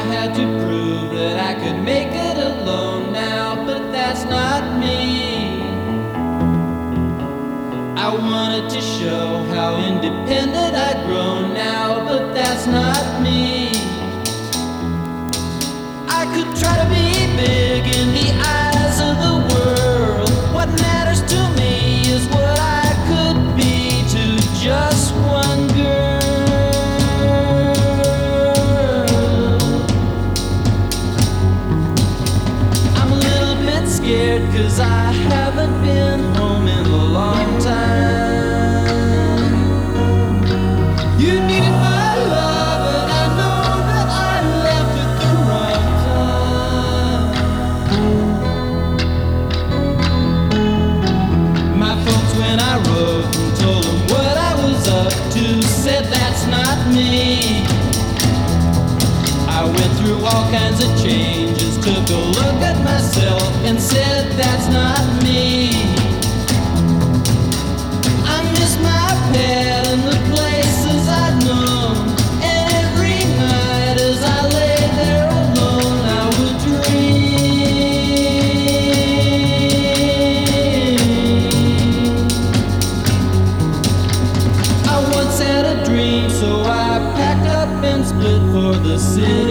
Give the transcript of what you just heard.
had to prove that I could make it alone now, but that's not me. I wanted to show how independent I'd grown now, but that's not me. I could try to be big in the eyes of the world. What matters to me is what I could be to just one girl. I'm a little bit scared 'cause I haven't been home in a long time. You needed my love and I know that I left at the right time. My folks, when I wrote and told them what I was up to, said that's not me. I went through all kinds of changes, took a look at myself and said that's not me. I miss my pet and the places I'd known, and every night as I lay there alone I would dream. I once had a dream, so I packed up and split for the city.